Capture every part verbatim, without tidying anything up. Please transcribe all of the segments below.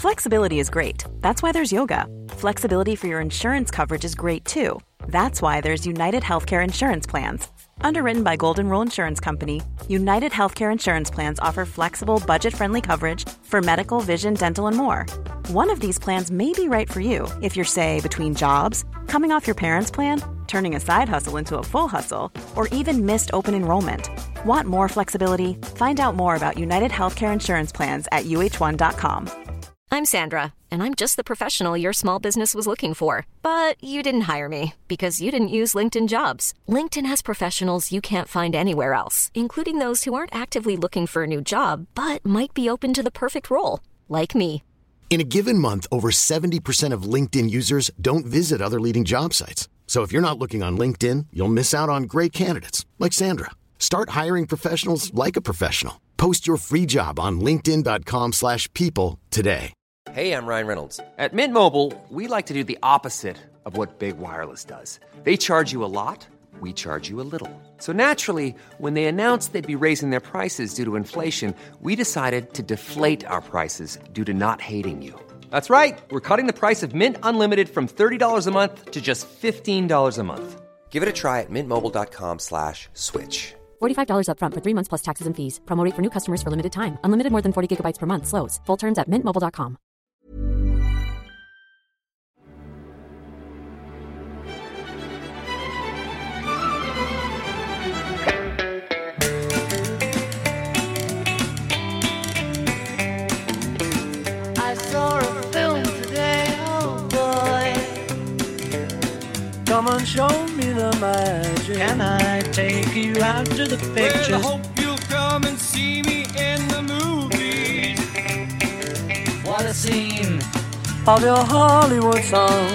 Flexibility is great. That's why there's yoga. Flexibility for your insurance coverage is great too. That's why there's United Healthcare Insurance Plans. Underwritten by Golden Rule Insurance Company, United Healthcare Insurance Plans offer flexible, budget-friendly coverage for medical, vision, dental, and more. One of these plans may be right for you if you're, say, between jobs, coming off your parents' plan, turning a side hustle into a full hustle, or even missed open enrollment. Want more flexibility? Find out more about United Healthcare Insurance Plans at U H one dot com. I'm Sandra, and I'm just the professional your small business was looking for. But you didn't hire me because you didn't use LinkedIn Jobs. LinkedIn has professionals you can't find anywhere else, including those who aren't actively looking for a new job, but might be open to the perfect role, like me. In a given month, over seventy percent of LinkedIn users don't visit other leading job sites. So if you're not looking on LinkedIn, you'll miss out on great candidates like Sandra. Start hiring professionals like a professional. Post your free job on linkedin dot com slash people today. Hey, I'm Ryan Reynolds. At Mint Mobile, we like to do the opposite of what Big Wireless does. They charge you a lot, we charge you a little. So naturally, when they announced they'd be raising their prices due to inflation, we decided to deflate our prices due to not hating you. That's right. We're cutting the price of Mint Unlimited from thirty dollars a month to just fifteen dollars a month. Give it a try at mintmobile.com slash switch. forty-five dollars up front for three months plus taxes and fees. Promo rate for new customers for limited time. Unlimited more than forty gigabytes per month. Slows full terms at mint mobile dot com. I saw a film today, oh boy. Come and show me the magic. Can I take you out to the pictures? Well, I hope you'll come and see me in the movies. What a scene of your Hollywood song.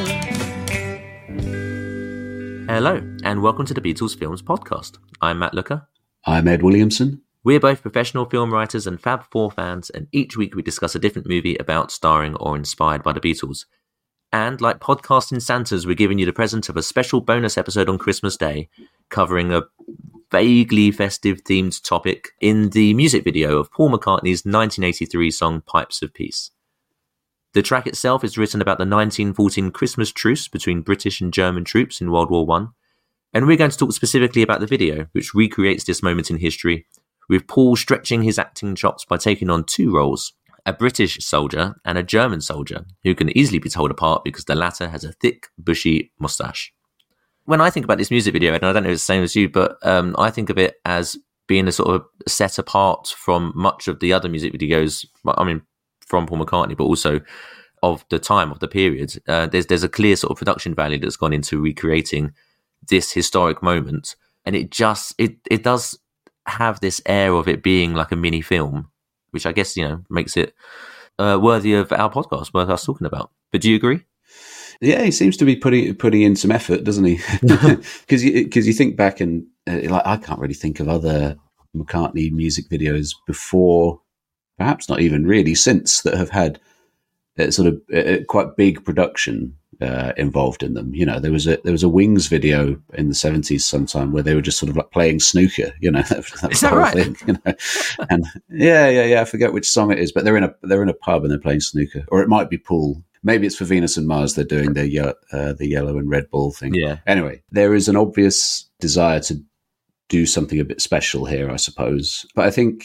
Hello, and welcome to the Beatles Films Podcast. I'm Matt Looker. I'm Ed Williamson. We're both professional film writers and Fab Four fans, and each week we discuss a different movie about, starring, or inspired by the Beatles. And like podcasting Santas, we're giving you the present of a special bonus episode on Christmas Day, covering a vaguely festive themed topic in the music video of Paul McCartney's nineteen eighty-three song Pipes of Peace. The track itself is written about the nineteen fourteen Christmas truce between British and German troops in World War One, and we're going to talk specifically about the video, which recreates this moment in history, with Paul stretching his acting chops by taking on two roles, a British soldier and a German soldier, who can easily be told apart because the latter has a thick, bushy moustache. When I think about this music video, and I don't know if it's the same as you, but um, I think of it as being a sort of set apart from much of the other music videos, I mean, from Paul McCartney, but also of the time, of the period. Uh, there's there's a clear sort of production value that's gone into recreating this historic moment, and it just, it it does have this air of it being like a mini film, which I guess, you know, makes it uh, worthy of our podcast, worth us talking about. But do you agree? Yeah, he seems to be putting putting in some effort, doesn't he? Because you, because you think back and uh, like I can't really think of other McCartney music videos before, perhaps not even really since, that have had uh, sort of uh, quite big production uh, involved in them. You know, there was a there was a Wings video in the seventies sometime where they were just sort of like playing snooker. You know, that, that was is the that whole right? thing. You know, and yeah, yeah, yeah. I forget which song it is, but they're in a they're in a pub and they're playing snooker, or it might be pool. Maybe it's for Venus and Mars. They're doing the ye- uh, the yellow and red ball thing. Yeah. Anyway, there is an obvious desire to do something a bit special here, I suppose. But I think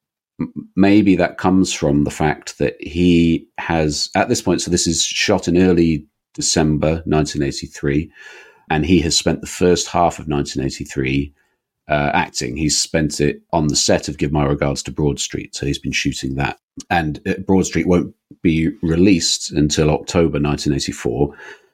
maybe that comes from the fact that he has, at this point, so this is shot in early December nineteen eighty-three, and he has spent the first half of nineteen eighty-three uh, acting. He's spent it on the set of Give My Regards to Broad Street, so he's been shooting that. And uh, Broad Street won't be released until October nineteen eighty-four.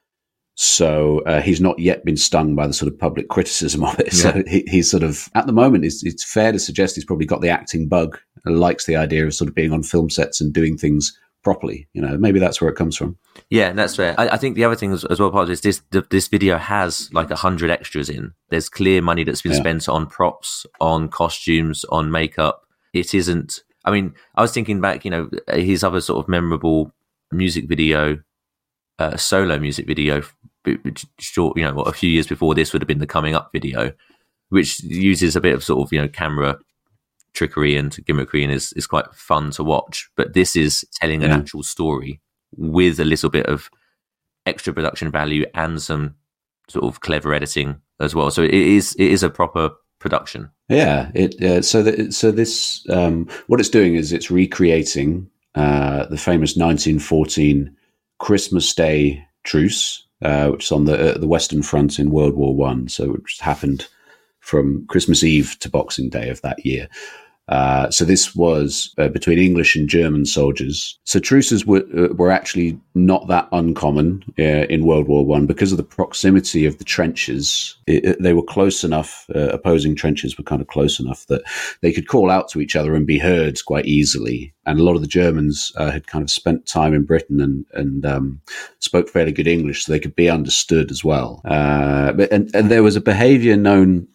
So uh, he's not yet been stung by the sort of public criticism of it. Yeah. So he, he's sort of, at the moment, it's, it's fair to suggest he's probably got the acting bug and likes the idea of sort of being on film sets and doing things properly. You know, maybe that's where it comes from. Yeah, that's fair. I, I think the other thing as, as well, part of this, this, this video has like a hundred extras in. There's clear money that's been yeah. spent on props, on costumes, on makeup. It isn't, I mean, I was thinking back, you know, his other sort of memorable music video, uh, solo music video, short, you know, what, a few years before this would have been the Coming Up video, which uses a bit of sort of, you know, camera trickery and gimmickry and is, is quite fun to watch. But this is telling an Yeah. actual story with a little bit of extra production value and some sort of clever editing as well. So it is it is a proper production. Yeah. It uh, so that so this um, what it's doing is it's recreating uh, the famous nineteen fourteen Christmas Day truce, uh, which is on the uh, the Western Front in World War One. So which happened from Christmas Eve to Boxing Day of that year. Uh, so this was uh, between English and German soldiers. So truces were uh, were actually not that uncommon uh, in World War One because of the proximity of the trenches. It, it, they were close enough. Uh, opposing trenches were kind of close enough that they could call out to each other and be heard quite easily. And a lot of the Germans uh, had kind of spent time in Britain and and um, spoke fairly good English, so they could be understood as well. Uh, but and, and there was a behaviour known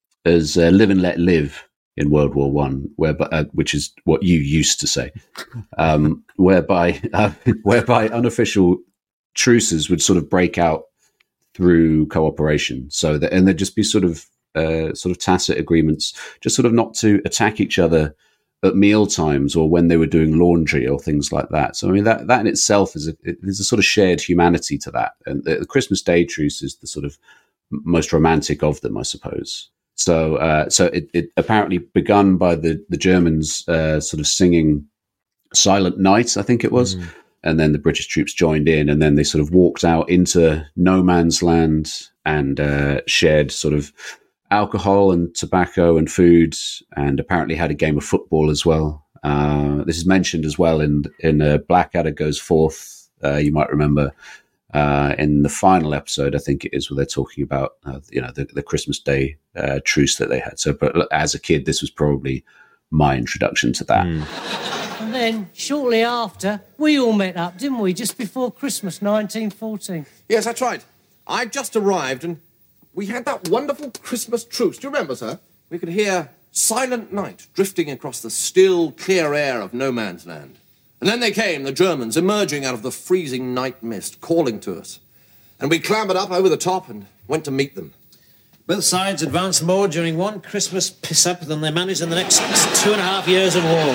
as uh, "live and let live" in World War One, whereby uh, which is what you used to say, um, whereby uh, whereby unofficial truces would sort of break out through cooperation. So that and there'd just be sort of uh, sort of tacit agreements, just sort of not to attack each other at meal times or when they were doing laundry or things like that. So I mean that that in itself is a it, there's a sort of shared humanity to that, and the, the Christmas Day truce is the sort of most romantic of them, I suppose. So, uh, so it, it apparently begun by the the Germans uh, sort of singing "Silent Night," I think it was, mm. and then the British troops joined in, and then they sort of walked out into no man's land and uh, shared sort of alcohol and tobacco and food, and apparently had a game of football as well. Uh, this is mentioned as well in in uh, Blackadder Goes Forth. Uh, you might remember. Uh, in the final episode, I think it is, where they're talking about, uh, you know, the, the Christmas Day uh, truce that they had. So, but as a kid, this was probably my introduction to that. Mm. And then, shortly after, we all met up, didn't we? Just before Christmas, nineteen fourteen. Yes, that's right. I just arrived and we had that wonderful Christmas truce. Do you remember, sir? We could hear Silent Night drifting across the still, clear air of no man's land. And then they came, the Germans, emerging out of the freezing night mist, calling to us. And we clambered up over the top and went to meet them. Both sides advanced more during one Christmas piss-up than they managed in the next two and a half years of war.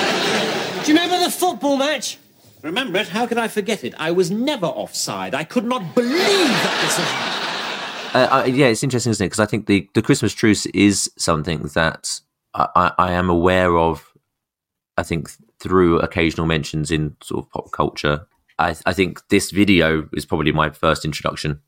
Do you remember the football match? Remember it? How could I forget it? I was never offside. I could not believe that decision. Uh, I, yeah, it's interesting, isn't it? Because I think the, the Christmas truce is something that I, I, I am aware of, I think, through occasional mentions in sort of pop culture. I, I think this video is probably my first introduction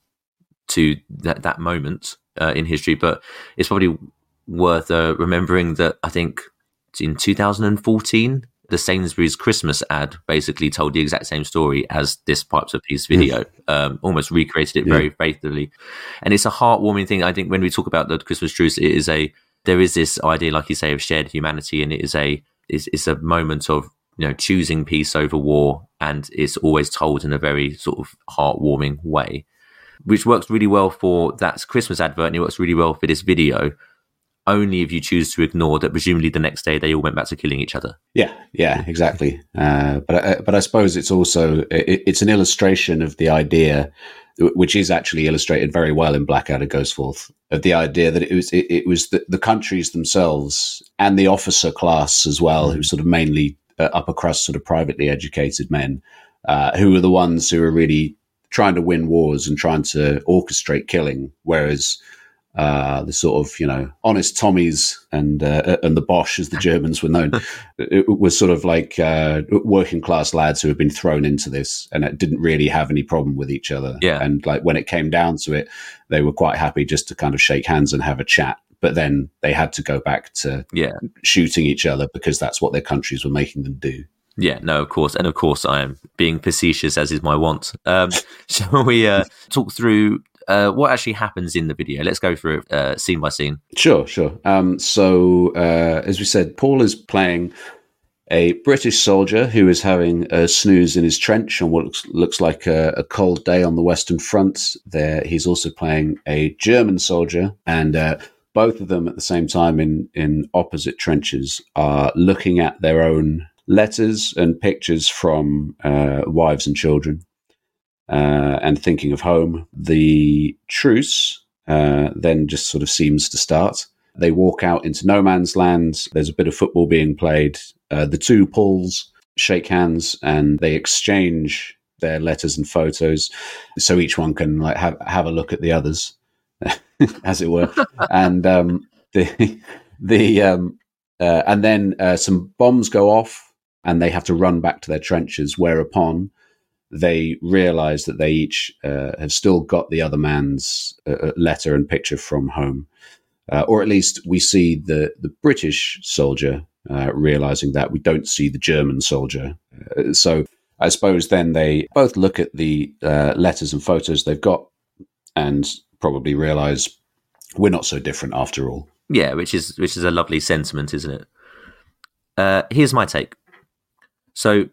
to that, that moment uh, in history, but it's probably worth uh, remembering that I think in two thousand fourteen, the Sainsbury's Christmas ad basically told the exact same story as this Pipes of Peace video, um, almost recreated it yeah. very faithfully. And it's a heartwarming thing. I think when we talk about the Christmas truce, it is a, there is this idea, like you say, of shared humanity, and it is a, It's, it's a moment of, you know, choosing peace over war, and it's always told in a very sort of heartwarming way, which works really well for that Christmas advert, and it works really well for this video, only if you choose to ignore that presumably the next day they all went back to killing each other. Yeah, yeah, exactly. Uh, but I, but I suppose it's also, it, it's an illustration of the idea, which is actually illustrated very well in Blackadder Goes Forth, of the idea that it was it, it was the, the countries themselves and the officer class as well, mm. who sort of mainly uh, upper crust, sort of privately educated men, uh, who were the ones who were really trying to win wars and trying to orchestrate killing, whereas uh, the sort of, you know, honest Tommies and uh, and the Bosch, as the Germans were known, it was sort of like uh, working class lads who had been thrown into this and it didn't really have any problem with each other. Yeah. And like when it came down to it, they were quite happy just to kind of shake hands and have a chat. But then they had to go back to yeah. shooting each other because that's what their countries were making them do. Yeah, no, of course. And of course, I am being facetious, as is my wont. Um, shall we uh, talk through uh, what actually happens in the video? Let's go through it uh, scene by scene. Sure, sure. Um, so, uh, as we said, Paul is playing a British soldier who is having a snooze in his trench on what looks, looks like a, a cold day on the Western Front. There, he's also playing a German soldier, and uh, both of them at the same time in, in opposite trenches are looking at their own letters and pictures from uh, wives and children uh, and thinking of home. The truce uh, then just sort of seems to start. They walk out into no man's land. There's a bit of football being played. Uh, the two Pauls shake hands and they exchange their letters and photos, so each one can like have have a look at the others, as it were. And um, the the um, uh, and then uh, some bombs go off, and they have to run back to their trenches. Whereupon they realise that they each uh, have still got the other man's uh, letter and picture from home, uh, or at least we see the the British soldier uh, realising that. We don't see the German soldier, uh, so. I suppose then they both look at the uh, letters and photos they've got and probably realise we're not so different after all. Yeah, which is which is a lovely sentiment, isn't it? Uh, here's my take. So,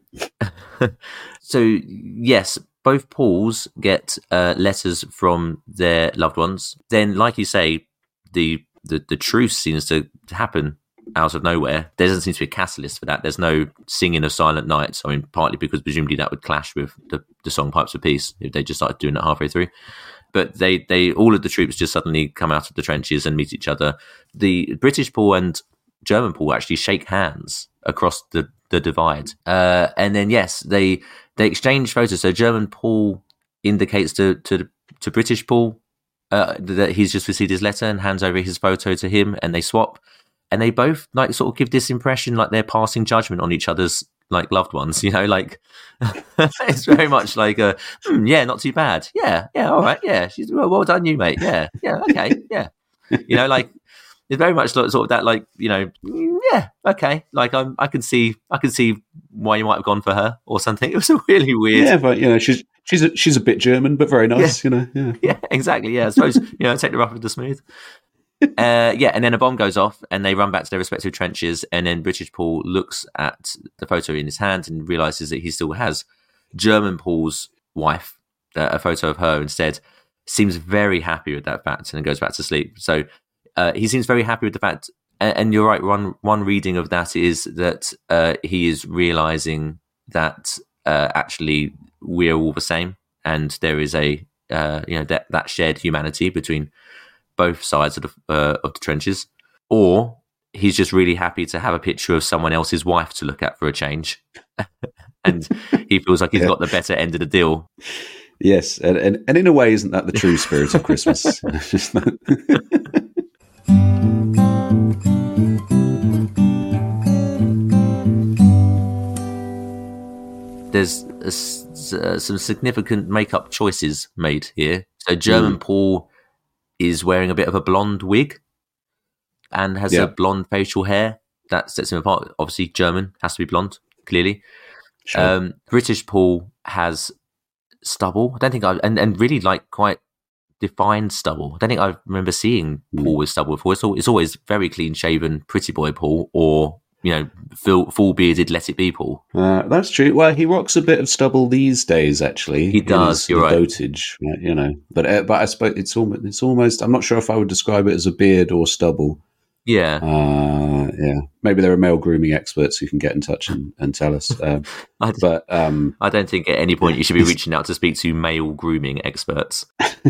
so yes, both Pauls get uh, letters from their loved ones. Then, like you say, the the, the truce seems to happen out of nowhere. There doesn't seem to be a catalyst for that. There's no singing of Silent Night. I mean, partly because presumably that would clash with the, the song Pipes of Peace if they just started doing it halfway through. But they, they, all of the troops just suddenly come out of the trenches and meet each other. The British Paul and German Paul actually shake hands across the, the divide. Uh, and then, yes, they they exchange photos. So German Paul indicates to, to, to British Paul uh, that he's just received his letter and hands over his photo to him, and they swap. And they both like sort of give this impression like they're passing judgment on each other's like loved ones, you know, like it's very much like a, hmm, yeah, not too bad. Yeah. Yeah. All right. Yeah. She's well, well done you, mate. Yeah. Yeah. Okay. Yeah. You know, like it's very much like, sort of that, like, you know, yeah. Okay. Like I'm, I can see, I can see why you might have gone for her or something. It was a really weird. Yeah. But you know, she's, she's, a, she's a bit German, but very nice, yeah. you know? Yeah. Yeah, exactly. Yeah. I suppose, you know, take the rough with the smooth. uh, yeah, and then a bomb goes off and they run back to their respective trenches, and then British Paul looks at the photo in his hand and realises that he still has German Paul's wife, uh, a photo of her instead, seems very happy with that fact and goes back to sleep. So uh, he seems very happy with the fact, and, and you're right, one, one reading of that is that uh, he is realising that uh, actually we're all the same, and there is a, uh, you know, that, that shared humanity between both sides of the, uh, of the trenches. Or he's just really happy to have a picture of someone else's wife to look at for a change. And he feels like he's yeah. got the better end of the deal. Yes, and, and, and in a way, isn't that the true spirit of Christmas? There's a, uh, some significant makeup choices made here. So German mm. Paul is wearing a bit of a blonde wig and has yeah. a blonde facial hair. That sets him apart. Obviously, German has to be blonde, clearly. Sure. Um, British Paul has stubble. I don't think I and, and really like quite defined stubble. I don't think I remember seeing mm. Paul with stubble before. It's, all, it's always very clean shaven, pretty boy Paul, or you know, full, full bearded, let it be Paul. Uh, that's true. Well, he rocks a bit of stubble these days. Actually, he does. You're right. Dotage, you know. But uh, but I suppose it's almost it's almost. I'm not sure if I would describe it as a beard or stubble. Yeah. Uh, yeah. Maybe there are male grooming experts who can get in touch and, and tell us. Um, I but um, I don't think at any point you should be reaching out to speak to male grooming experts.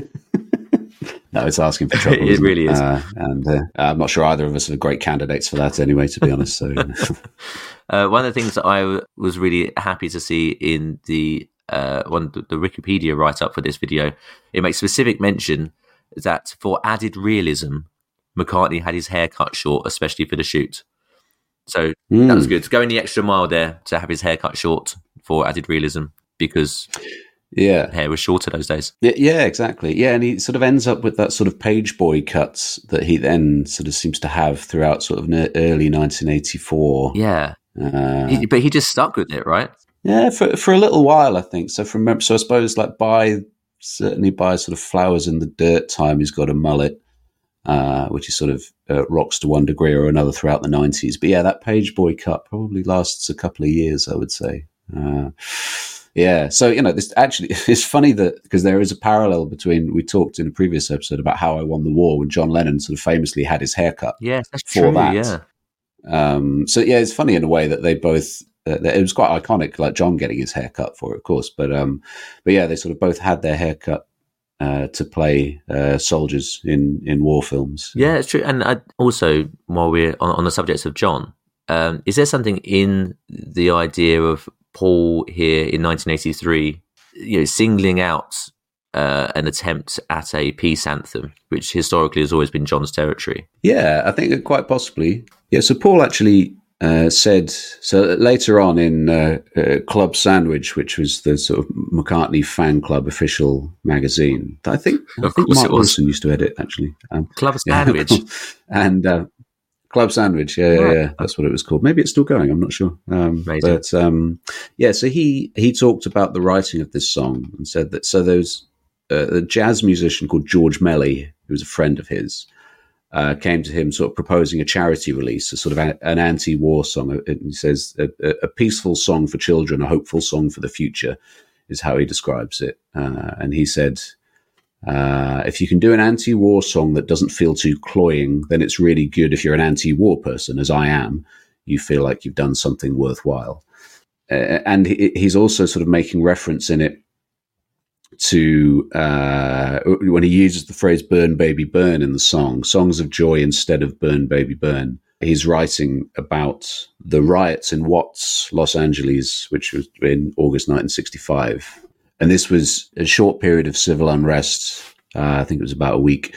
No, it's asking for trouble. It really is. Uh, and uh, I'm not sure either of us are great candidates for that anyway, to be honest. So, uh, one of the things that I w- was really happy to see in the uh, one the Wikipedia write-up for this video, it makes specific mention that for added realism, McCartney had his hair cut short, especially for the shoot. So mm. that was good. Going the extra mile there to have his hair cut short for added realism, because yeah, hair was shorter those days. Yeah, yeah, exactly. Yeah, and he sort of ends up with that sort of page boy cuts that he then sort of seems to have throughout sort of early nineteen eighty-four. Yeah, uh, he, but he just stuck with it, right? Yeah, for for a little while, I think. So from so I suppose like by certainly by sort of Flowers in the Dirt time, he's got a mullet, uh, which is sort of uh, rocks to one degree or another throughout the nineties. But yeah, that page boy cut probably lasts a couple of years, I would say. Uh, Yeah, so, you know, this actually, it's funny that, because there is a parallel between, we talked in a previous episode about How I Won the War, when John Lennon sort of famously had his haircut. Yes, that's for true, that. yeah. Um, so, yeah, it's funny in a way that they both, uh, it was quite iconic, like John getting his haircut for it, of course, but, um, but yeah, they sort of both had their haircut uh, to play uh, soldiers in, in war films. Yeah, it's true. And I, also, while we're on, on the subject of John, um, is there something in the idea of Paul here in nineteen eighty-three, you know, singling out uh, an attempt at a peace anthem, which historically has always been John's territory? Yeah, I think quite possibly. Yeah, so Paul actually uh, said, so later on in uh, uh, Club Sandwich, which was the sort of McCartney fan club official magazine, I think, I think Mark Wilson used to edit, actually. Um, Club Sandwich. Yeah, and uh, Club Sandwich, yeah, yeah, yeah, that's what it was called. Maybe it's still going, I'm not sure. Um, but um, yeah, so he, he talked about the writing of this song and said that, so there's uh, a jazz musician called George Melly, who was a friend of his, uh, came to him sort of proposing a charity release, a sort of a, an anti-war song. And he says, a, a peaceful song for children, a hopeful song for the future is how he describes it. Uh, and he said, Uh, if you can do an anti-war song that doesn't feel too cloying, then it's really good. If you're an anti-war person, as I am, you feel like you've done something worthwhile. Uh, and he, he's also sort of making reference in it to uh, when he uses the phrase "burn, baby, burn" in the song, songs of joy instead of "burn, baby, burn." He's writing about the riots in Watts, Los Angeles, which was in August nineteen sixty-five. And this was a short period of civil unrest. Uh, I think it was about a week,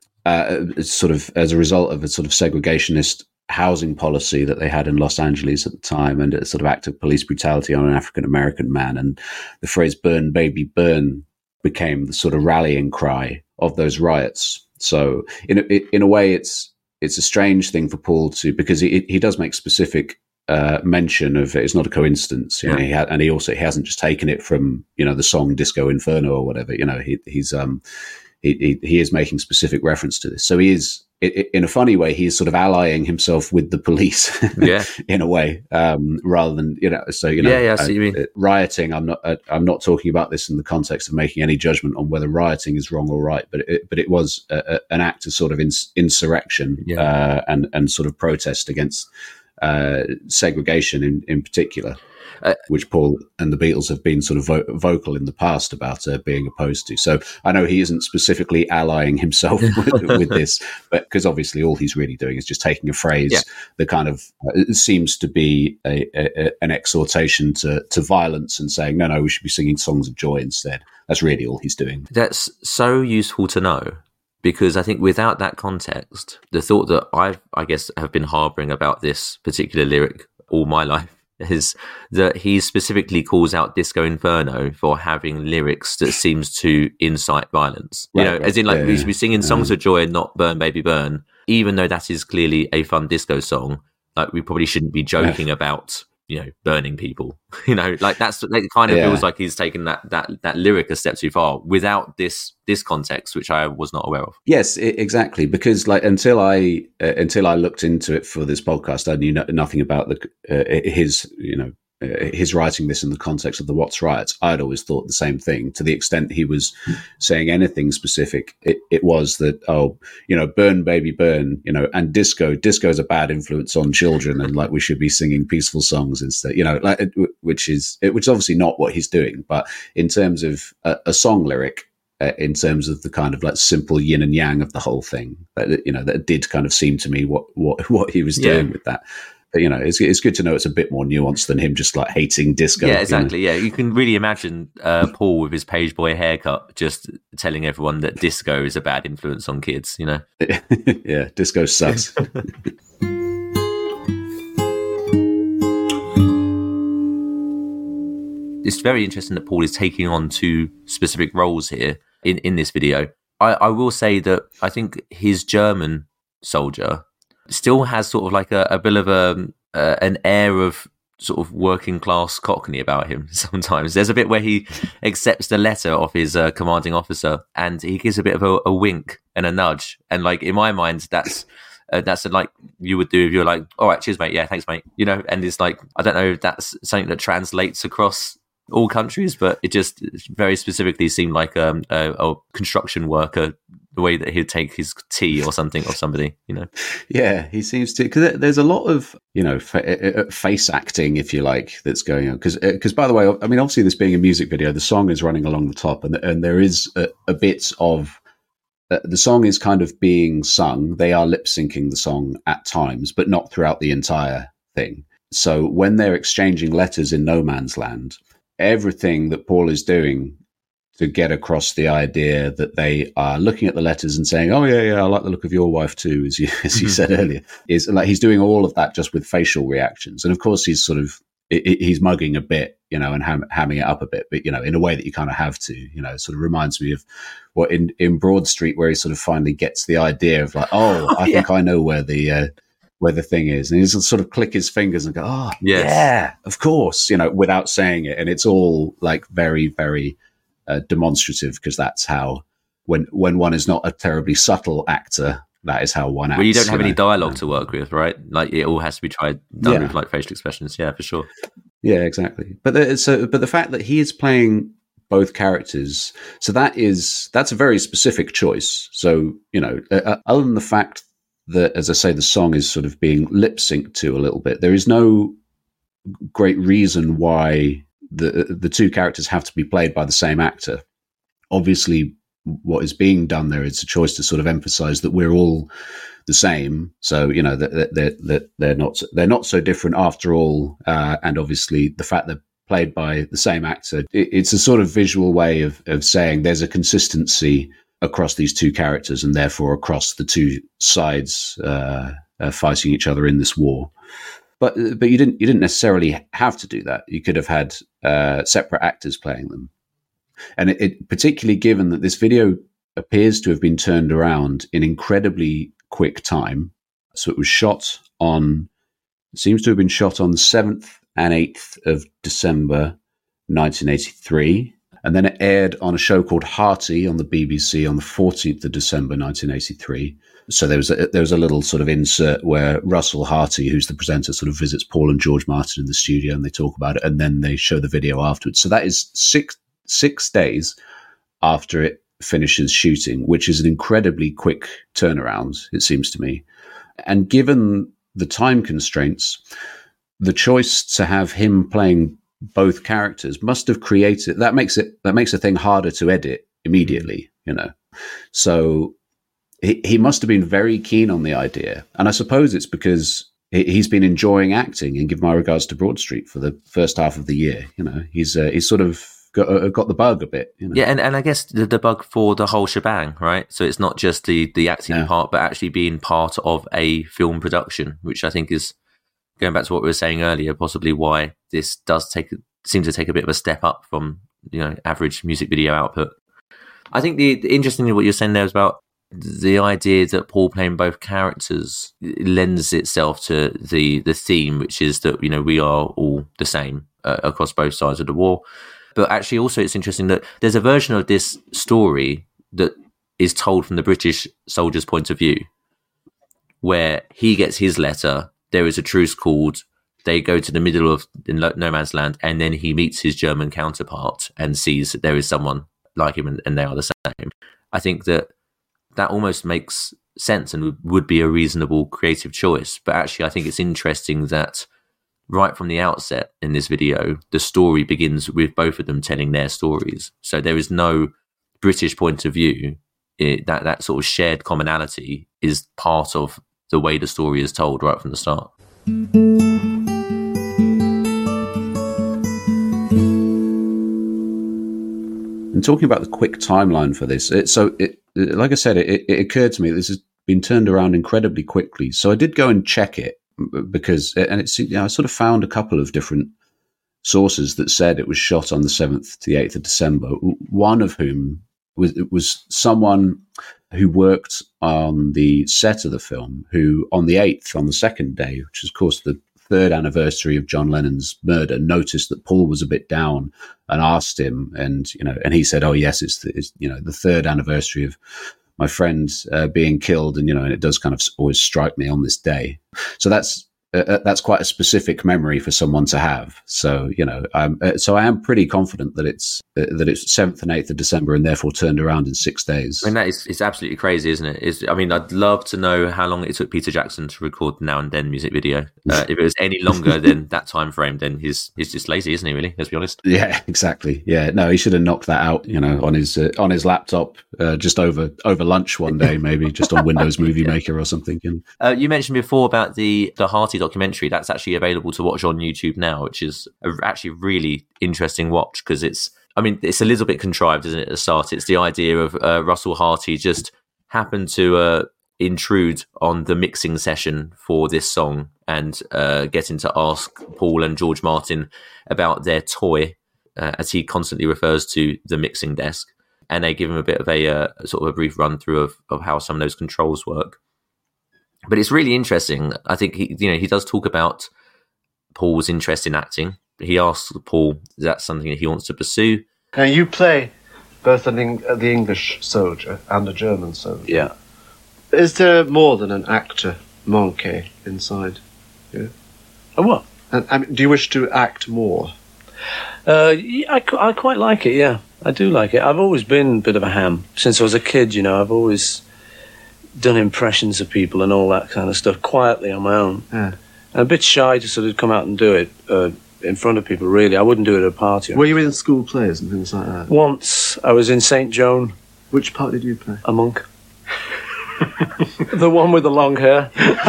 uh, sort of as a result of a sort of segregationist housing policy that they had in Los Angeles at the time, and a sort of act of police brutality on an African-American man. And the phrase "burn, baby, burn" became the sort of rallying cry of those riots. So in a, in a way, it's it's a strange thing for Paul to, because he, he does make specific Uh, mention of it. It's not a coincidence, you yeah. know. He had, and he also he hasn't just taken it from, you know, the song Disco Inferno or whatever. You know, he, he's um he, he he is making specific reference to this. So he is, it, in a funny way, he is sort of allying himself with the police, yeah, in a way, um, rather than, you know. So you know, yeah, yeah. I see uh, what you mean. Rioting. I'm not. Uh, I'm not talking about this in the context of making any judgment on whether rioting is wrong or right, but it, but it was a, a, an act of sort of ins- insurrection yeah. uh, and and sort of protest against Uh, segregation in, in particular, uh, which Paul and the Beatles have been sort of vo- vocal in the past about uh, being opposed to. So I know he isn't specifically allying himself with, with this, but because obviously all he's really doing is just taking a phrase yeah. that kind of uh, seems to be a, a, an exhortation to, to violence and saying, no, no, we should be singing songs of joy instead. That's really all he's doing. That's so useful to know. Because I think without that context, the thought that I've, I guess, have been harboring about this particular lyric all my life is that he specifically calls out Disco Inferno for having lyrics that seems to incite violence. You right, know, right. as in like yeah, we should be singing songs yeah. of joy and not Burn, Baby, Burn. Even though that is clearly a fun disco song, like we probably shouldn't be joking yeah. about, you know, burning people. You know, like that's like, it kind of yeah. feels like he's taken that that that lyric a step too far without this this context, which I was not aware of. Yes, I- exactly. Because like until I uh, until I looked into it for this podcast, I knew no- nothing about the uh, his you know uh, his writing this in the context of the Watts riots. I'd always thought the same thing. To the extent he was saying anything specific, it, it was that, oh, you know, burn, baby, burn, you know, and disco. Disco is a bad influence on children, and like we should be singing peaceful songs instead. You know, like which is which is obviously not what he's doing. But in terms of a, a song lyric, uh, in terms of the kind of like simple yin and yang of the whole thing, that you know, that did kind of seem to me what what what he was doing yeah. with that. But, you know, it's it's good to know it's a bit more nuanced than him just like hating disco. Yeah, exactly. You know? Yeah, you can really imagine uh, Paul with his page boy haircut just telling everyone that disco is a bad influence on kids. You know. Yeah, disco sucks. It's very interesting that Paul is taking on two specific roles here in, in this video. I, I will say that I think his German soldier still has sort of like a, a bit of a uh, an air of sort of working class Cockney about him sometimes. There's a bit where he accepts the letter of his uh, commanding officer and he gives a bit of a, a wink and a nudge. And like in my mind, that's uh, that's like you would do if you're like, all right, cheers, mate. Yeah, thanks, mate. You know, and it's like, I don't know if that's something that translates across all countries, but it just very specifically seemed like um, a, a construction worker the way that he'd take his tea or something off somebody, you know. Yeah, he seems to, because there's a lot of, you know, fa- face acting, if you like, that's going on. Because, because by the way, I mean, obviously this being a music video, the song is running along the top, and and there is a, a bit of, uh, the song is kind of being sung. They are lip syncing the song at times, but not throughout the entire thing. So when they're exchanging letters in No Man's Land, everything that Paul is doing to get across the idea that they are looking at the letters and saying, oh, yeah, yeah, I like the look of your wife too, as you, as you said earlier, is like he's doing all of that just with facial reactions. And of course, he's sort of, he's mugging a bit, you know, and ham- hamming it up a bit, but, you know, in a way that you kind of have to, you know, it sort of reminds me of what in, in Broad Street, where he sort of finally gets the idea of like, oh, I yeah. think I know where the, uh, where the thing is. And he'll sort of click his fingers and go, oh, yes. yeah, of course, you know, without saying it. And it's all like very, very, Uh, demonstrative, because that's how when when one is not a terribly subtle actor, that is how one acts. Well, you don't have you any know? dialogue to work with, right? Like it all has to be tried done yeah. with like facial expressions. Yeah, for sure. Yeah, exactly. But the, so but the fact that he is playing both characters, so that is that's a very specific choice. So, you know, uh, other than the fact that, as I say, the song is sort of being lip synced to a little bit, there is no great reason why the the two characters have to be played by the same actor. Obviously, what is being done there is a choice to sort of emphasize that we're all the same. So, you know, that that that they're not they're not so different after all. Uh, and obviously, the fact they're played by the same actor, it, it's a sort of visual way of of saying there's a consistency across these two characters, and therefore across the two sides uh, uh, fighting each other in this war. But but you didn't you didn't necessarily have to do that. You could have had uh, separate actors playing them, and it, it particularly given that this video appears to have been turned around in incredibly quick time. So it was shot on, it seems to have been shot on the seventh and eighth of December, nineteen eighty-three, and then it aired on a show called Hearty on the B B C on the fourteenth of December, nineteen eighty-three. So there was a, there was a little sort of insert where Russell Harty, who's the presenter, sort of visits Paul and George Martin in the studio, and they talk about it, and then they show the video afterwards. So that is six six days after it finishes shooting, which is an incredibly quick turnaround, it seems to me. And given the time constraints, the choice to have him playing both characters must have created that makes it that makes a thing harder to edit immediately, you know. So he, he must have been very keen on the idea, and I suppose it's because he, he's been enjoying acting. And give my regards to Broad Street for the first half of the year. You know, he's uh, he's sort of got uh, got the bug a bit. You know? Yeah, and, and I guess the, the bug for the whole shebang, right? So it's not just the the acting yeah. part, but actually being part of a film production, which I think is, going back to what we were saying earlier, possibly why this does take seem to take a bit of a step up from, you know, average music video output. I think the, the interesting thing what you're saying there is about the idea that Paul playing both characters lends itself to the the theme, which is that, you know, we are all the same uh, across both sides of the war. But actually, also, it's interesting that there's a version of this story that is told from the British soldier's point of view, where he gets his letter. There is a truce called. They go to the middle of in No Man's Land, and then he meets his German counterpart and sees that there is someone like him, and, and they are the same. I think that that almost makes sense and would be a reasonable creative choice. But actually, I think it's interesting that right from the outset in this video, the story begins with both of them telling their stories. So there is no British point of view. It, that that sort of shared commonality is part of the way the story is told right from the start. And talking about the quick timeline for this, it, so it, it, like I said, it, it occurred to me this has been turned around incredibly quickly. So I did go and check it because, and it's, you know, I sort of found a couple of different sources that said it was shot on the seventh to the eighth of December. One of whom was it was someone who worked on the set of the film, who on the eighth, on the second day, which is of course the third anniversary of John Lennon's murder, noticed that Paul was a bit down and asked him, and you know, and he said, "Oh yes, it's, the, it's you know the third anniversary of my friend uh, being killed, and you know, and it does kind of always strike me on this day." So that's uh, that's quite a specific memory for someone to have. So, you know, um, uh, so I am pretty confident that it's uh, that it's seventh and eighth of December and therefore turned around in six days. I mean, that is, it's absolutely crazy, isn't it? It's, I mean, I'd love to know how long it took Peter Jackson to record the Now and Then music video. Uh, if it was any longer than that time frame, then he's he's just lazy, isn't he, really? Let's be honest. Yeah, exactly. Yeah, no, he should have knocked that out, you know, on his uh, on his laptop uh, just over over lunch one day, maybe just on Windows Movie yeah. Maker or something. You know? uh, you mentioned before about the the Hearty documentary. That's actually available to watch on YouTube now, which is a, actually really interesting watch because it's, I mean, it's a little bit contrived, isn't it, at the start? It's the idea of uh, Russell Harty just happened to uh, intrude on the mixing session for this song and uh, getting to ask Paul and George Martin about their toy, uh, as he constantly refers to the mixing desk. And they give him a bit of a uh, sort of a brief run through of, of how some of those controls work. But it's really interesting. I think he, you know, he does talk about Paul's interest in acting. He asks Paul, is that something that he wants to pursue? Now you play both an Eng- the English soldier and a German soldier. Yeah. Is there more than an actor manqué inside you? A what? And, I mean, do you wish to act more? Uh, yeah, I, I quite like it, yeah. I do like it. I've always been a bit of a ham. Since I was a kid, you know, I've always done impressions of people and all that kind of stuff quietly on my own. Yeah. I'm a bit shy to sort of come out and do it uh, in front of people, really. I wouldn't do it at a party. Were you in school plays and things like that? Once. I was in Saint Joan. Which part did you play? A monk. The one with the long hair.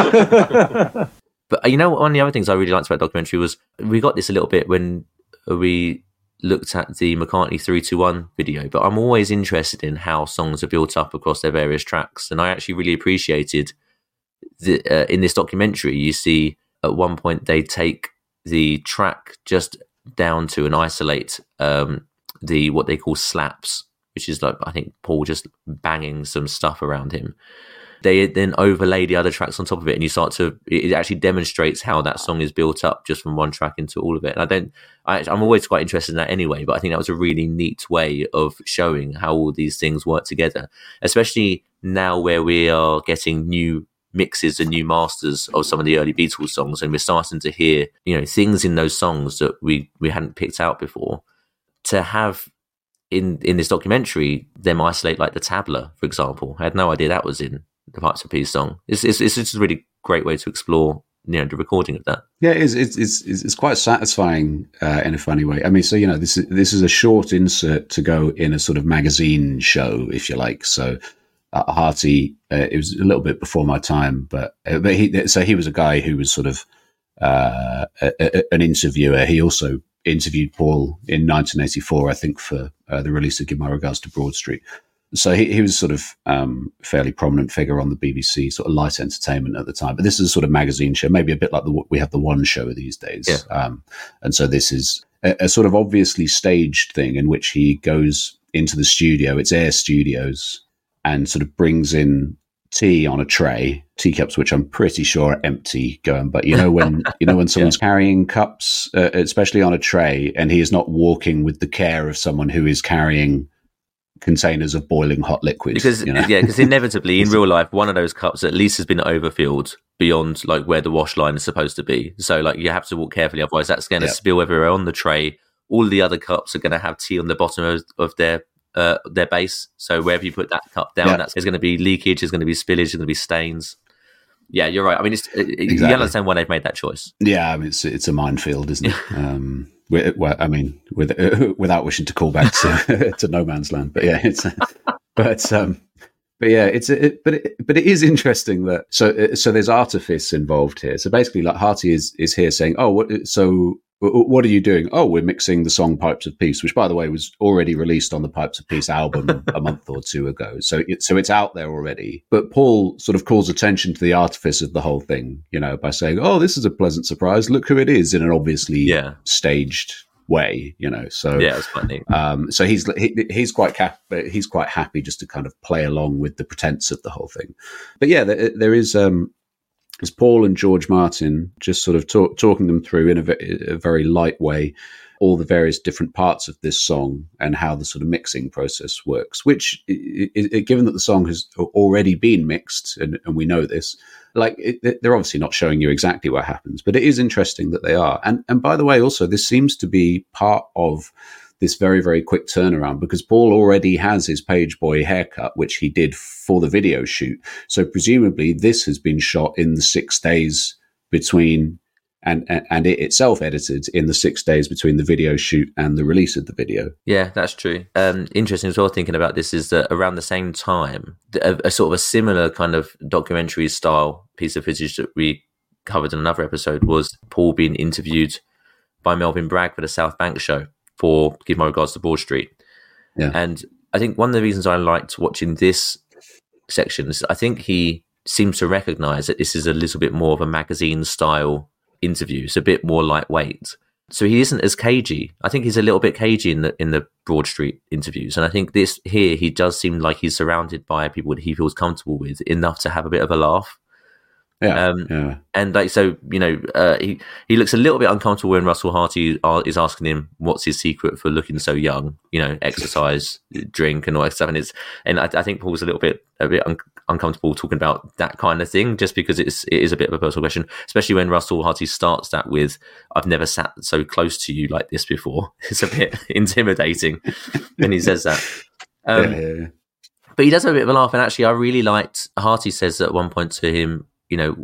But you know, one of the other things I really liked about the documentary was we got this a little bit when we looked at the McCartney three two one video, but I'm always interested in how songs are built up across their various tracks. And I actually really appreciated the, uh, in this documentary, you see at one point they take the track just down to and isolate um, the what they call slaps, which is like, I think, Paul just banging some stuff around him. They then overlay the other tracks on top of it, and you start to, it actually demonstrates how that song is built up just from one track into all of it. And I don't, I, I'm always quite interested in that anyway, but I think that was a really neat way of showing how all these things work together, especially now where we are getting new mixes and new masters of some of the early Beatles songs, and we're starting to hear, you know, things in those songs that we, we hadn't picked out before. To have in, in this documentary, them isolate like the tabla, for example. I had no idea that was in the Pipes of Peace song. It's, it's, it's just a really great way to explore, you know, the recording of that. Yeah, it is. It's, it's, it's quite satisfying uh, in a funny way. I mean, so, you know, this is, this is a short insert to go in a sort of magazine show, if you like. So uh, Harty, uh, it was a little bit before my time, but, uh, but he, so he was a guy who was sort of uh, a, a, an interviewer. He also interviewed Paul in nineteen eighty-four, I think, for uh, the release of Give My Regards to Broad Street. So he, he was sort of um, fairly prominent figure on the B B C, sort of light entertainment at the time. But this is a sort of magazine show, maybe a bit like the we have the One Show these days. Yeah. Um, and so this is a, a sort of obviously staged thing in which he goes into the studio. It's Air Studios, and sort of brings in tea on a tray, teacups which I'm pretty sure are empty. Going, but you know when you know when someone's yeah. carrying cups, uh, especially on a tray, and he is not walking with the care of someone who is carrying containers of boiling hot liquids, because you know? yeah because inevitably in real life one of those cups at least has been overfilled beyond like where the wash line is supposed to be, so like you have to walk carefully, otherwise that's going to yep. spill everywhere on the tray. All the other cups are going to have tea on the bottom of, of their uh, their base, so wherever you put that cup down, yep. that's, there's going to be leakage, there's going to be spillage, there's going to be stains. Yeah, you're right. I mean, it's, exactly. You understand why they've made that choice. Yeah, I mean, it's it's a minefield, isn't it? um Well, I mean, with, uh, without wishing to call back to, to No Man's Land, but yeah, it's, but um, but yeah, it's it, but it, but it is interesting that so so there's artifice involved here. So basically, like Harty is is here saying, oh, what, so what are you doing? Oh, we're mixing the song Pipes of Peace, which by the way was already released on the Pipes of Peace album a month or two ago. So it, so it's out there already. But Paul sort of calls attention to the artifice of the whole thing, you know, by saying, oh, this is a pleasant surprise. Look who it is, in an obviously yeah. staged way, you know. So yeah, it's funny. Um, so he's he, he's quite cap- he's quite happy just to kind of play along with the pretense of the whole thing. But yeah, there, there is um, is Paul and George Martin just sort of talk, talking them through in a, ve- a very light way all the various different parts of this song and how the sort of mixing process works, which, it, it, given that the song has already been mixed, and, and we know this, like it, they're obviously not showing you exactly what happens, but it is interesting that they are. And and by the way, also, this seems to be part of this very, very quick turnaround, because Paul already has his page boy haircut, which he did for the video shoot. So presumably this has been shot in the six days between, and, and, and it itself edited in the six days between the video shoot and the release of the video. Yeah, that's true. Um, interesting as well, thinking about this, is that around the same time, a, a sort of a similar kind of documentary style piece of footage that we covered in another episode was Paul being interviewed by Melvin Bragg for the South Bank show for Give My Regards to Broad Street. Yeah. And I think one of the reasons I liked watching this section is I think he seems to recognize that this is a little bit more of a magazine style interview. It's a bit more lightweight. So he isn't as cagey. I think he's a little bit cagey in the in the Broad Street interviews. And I think this here, he does seem like he's surrounded by people that he feels comfortable with enough to have a bit of a laugh. Yeah, um, yeah. And like, so, you know, uh, he, he looks a little bit uncomfortable when Russell Harty are, is asking him what's his secret for looking so young, you know, exercise, drink and all that stuff. And it's, and I, I think Paul's a little bit, a bit un- uncomfortable talking about that kind of thing, just because it's, it is a bit of a personal question, especially when Russell Harty starts that with, I've never sat so close to you like this before. It's a bit intimidating when he says that. Um, yeah, yeah, yeah. But he does have a bit of a laugh. And actually, I really liked, Harty says at one point to him, you know,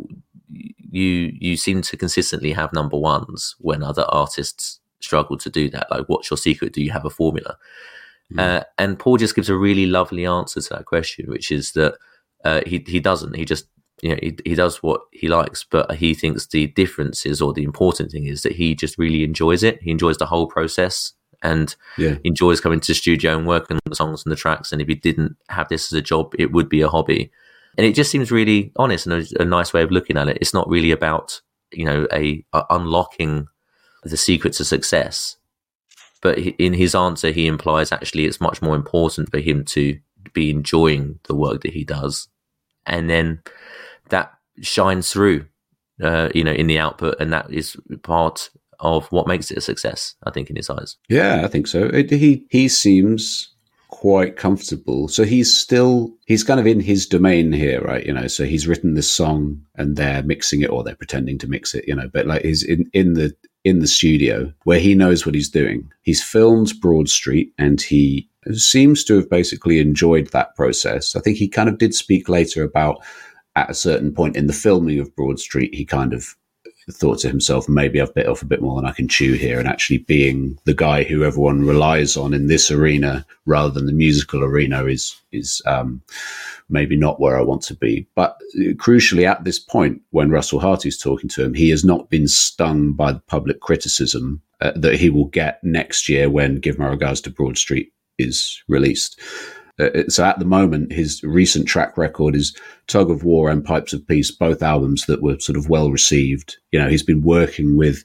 you you seem to consistently have number ones when other artists struggle to do that. Like, what's your secret? Do you have a formula? Mm. Uh, and Paul just gives a really lovely answer to that question, which is that uh, he he doesn't. He just, you know, he, he does what he likes, but he thinks the difference is, or the important thing is, that he just really enjoys it. He enjoys the whole process and yeah. enjoys coming to the studio and working on the songs and the tracks. And if he didn't have this as a job, it would be a hobby. And it just seems really honest and a, a nice way of looking at it. It's not really about, you know, a, a unlocking the secret to success. But he, in his answer, he implies actually it's much more important for him to be enjoying the work that he does. And then that shines through, uh, you know, in the output. And that is part of what makes it a success, I think, in his eyes. Yeah, I think so. It, he he seems quite comfortable. So he's still, he's kind of in his domain here, right? You know, so he's written this song and they're mixing it, or they're pretending to mix it, you know, but like he's in, in the, in the studio where he knows what he's doing. He's filmed Broad Street and he seems to have basically enjoyed that process. I think he kind of did speak later about, at a certain point in the filming of Broad Street, he kind of thought to himself, maybe I've bit off a bit more than I can chew here, and actually being the guy who everyone relies on in this arena rather than the musical arena is is um, maybe not where I want to be. But crucially, at this point, when Russell Harty's talking to him, he has not been stung by the public criticism uh, that he will get next year when Give My Regards to Broad Street is released. Uh, so at the moment, his recent track record is Tug of War and Pipes of Peace, both albums that were sort of well received. You know, he's been working with,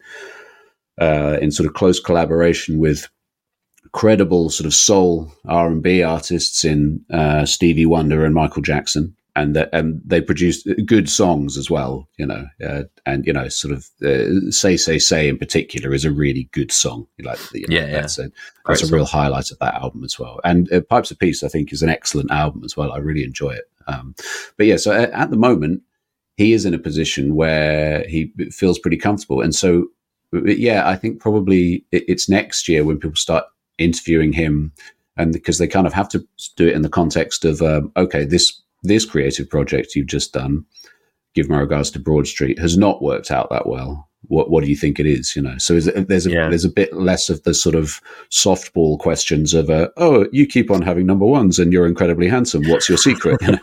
uh, in sort of close collaboration with credible sort of soul R and B artists in uh, Stevie Wonder and Michael Jackson. And, uh, and they produced good songs as well, you know, uh, and, you know, sort of uh, Say, Say, Say in particular is a really good song. Like, you know, yeah, yeah. That's a, that's a real highlight of that album as well. And uh, Pipes of Peace, I think, is an excellent album as well. I really enjoy it. Um, but yeah, so at, at the moment, he is in a position where he feels pretty comfortable. And so, yeah, I think probably it, it's next year when people start interviewing him, and because they kind of have to do it in the context of, um, okay, this, this creative project you've just done, Give My Regards to Broad Street, has not worked out that well. What what do you think it is? You know, so is it, there's a yeah. there's a bit less of the sort of softball questions of, uh, oh, you keep on having number ones and you're incredibly handsome. What's your secret? You know?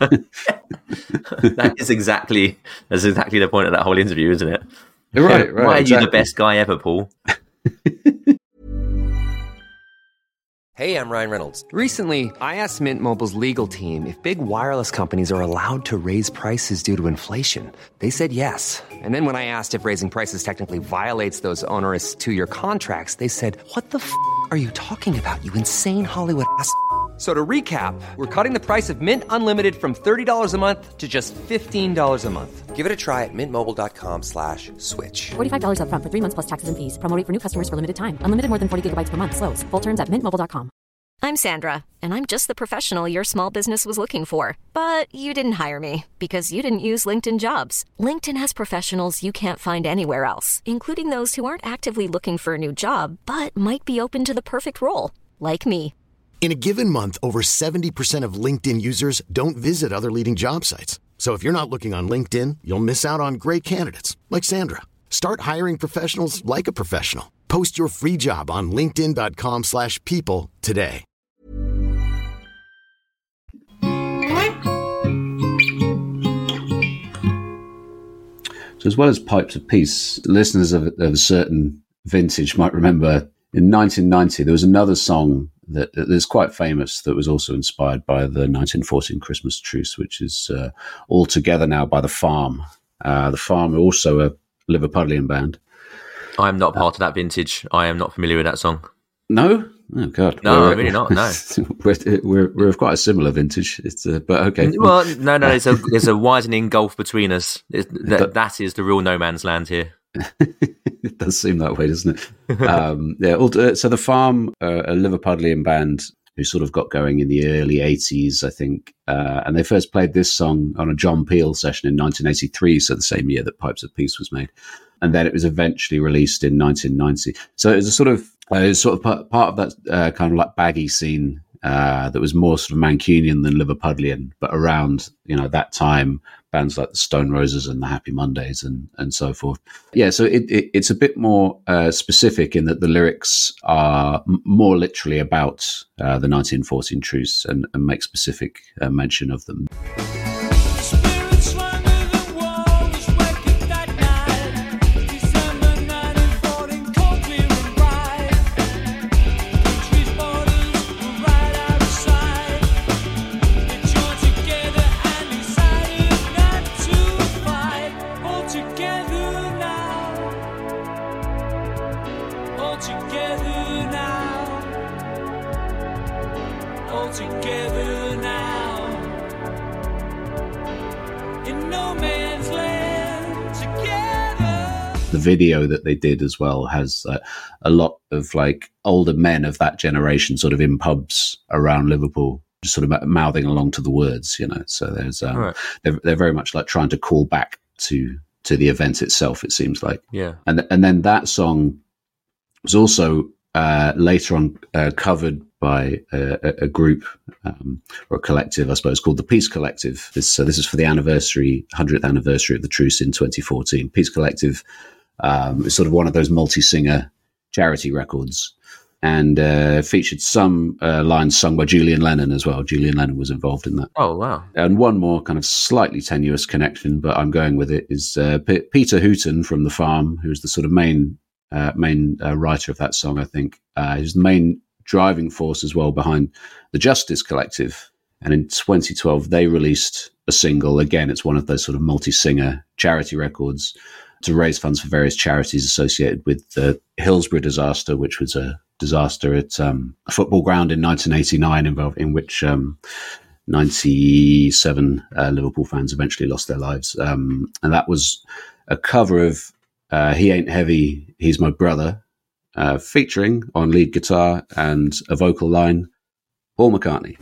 That is exactly that's exactly the point of that whole interview, isn't it? Right, right. Why are exactly. you the best guy ever, Paul? Hey, I'm Ryan Reynolds. Recently, I asked Mint Mobile's legal team if big wireless companies are allowed to raise prices due to inflation. They said yes. And then when I asked if raising prices technically violates those onerous two-year contracts, they said, what the f*** are you talking about, you insane Hollywood ass f- So to recap, we're cutting the price of Mint Unlimited from thirty dollars a month to just fifteen dollars a month. Give it a try at mintmobile.com slash switch. forty-five dollars up front for three months plus taxes and fees. Promo rate for new customers for limited time. Unlimited more than forty gigabytes per month. Slows full terms at mint mobile dot com. I'm Sandra, and I'm just the professional your small business was looking for. But you didn't hire me because you didn't use LinkedIn Jobs. LinkedIn has professionals you can't find anywhere else, including those who aren't actively looking for a new job, but might be open to the perfect role, like me. In a given month, over seventy percent of LinkedIn users don't visit other leading job sites. So if you're not looking on LinkedIn, you'll miss out on great candidates like Sandra. Start hiring professionals like a professional. Post your free job on linkedin.com slash people today. So as well as Pipes of Peace, listeners of, of a certain vintage might remember in nineteen ninety, there was another song that, that is quite famous that was also inspired by the nineteen fourteen Christmas truce, which is uh, All Together Now by The Farm. Uh, the Farm are also a Liverpudlian band. I'm not part uh, of that vintage. I am not familiar with that song. No? Oh, God. No, we're, really not, no. We're, we're, we're of quite a similar vintage, it's, uh, but okay. Well, no, no, there's a, there's a widening gulf between us. It, that, that is the real no man's land here. It does seem that way, doesn't it? um, yeah. So The Farm, uh, a Liverpudlian band who sort of got going in the early eighties, I think. Uh, and they first played this song on a John Peel session in nineteen eighty-three, so the same year that Pipes of Peace was made. And then it was eventually released in nineteen ninety. So it was a sort of, uh, it was sort of part, part of that uh, kind of like baggy scene uh, that was more sort of Mancunian than Liverpudlian, but around, you know, that time, bands like the Stone Roses and the Happy Mondays and, and so forth. Yeah, so it, it, it's a bit more uh, specific in that the lyrics are m- more literally about uh, the nineteen fourteen truce and, and make specific uh, mention of them. The video that they did as well has uh, a lot of like older men of that generation sort of in pubs around Liverpool, just sort of mouthing along to the words, you know. So there's um, right. they're, they're very much like trying to call back to to the event itself, it seems like. Yeah. And and then that song was also uh, later on uh, covered by a, a group um, or a collective, I suppose, called the Peace Collective. This, so this is for the anniversary, hundredth anniversary of the truce in twenty fourteen. Peace Collective um, is sort of one of those multi-singer charity records, and uh, featured some uh, lines sung by Julian Lennon as well. Julian Lennon was involved in that. Oh, wow. And one more kind of slightly tenuous connection, but I'm going with it, is uh, P- Peter Hooton from The Farm, who's the sort of main uh, main uh, writer of that song, I think. Uh, he's the main driving force as well behind the Justice Collective. And in twenty twelve, they released a single. Again, it's one of those sort of multi-singer charity records to raise funds for various charities associated with the Hillsborough disaster, which was a disaster at um, a football ground in nineteen eighty-nine, involved in which um, ninety-seven uh, Liverpool fans eventually lost their lives. Um, and that was a cover of uh, He Ain't Heavy, He's My Brother, uh, featuring on lead guitar and a vocal line, Paul McCartney.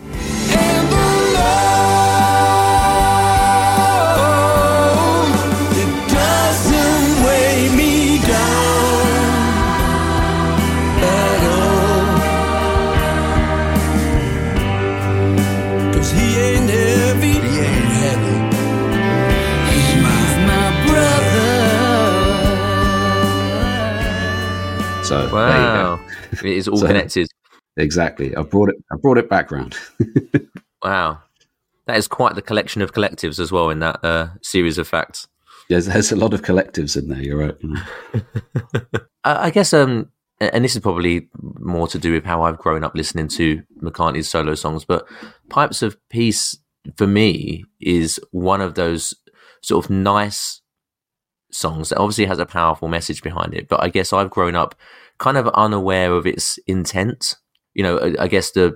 So wow, it is all so, connected. Exactly. I brought it. I brought it back round. Wow, that is quite the collection of collectives as well in that uh, series of facts. Yes, there's a lot of collectives in there. You're right. Mm. I guess, um, and this is probably more to do with how I've grown up listening to McCartney's solo songs, but "Pipes of Peace" for me is one of those sort of nice songs that obviously has a powerful message behind it, but I guess I've grown up kind of unaware of its intent. You know, I, I guess the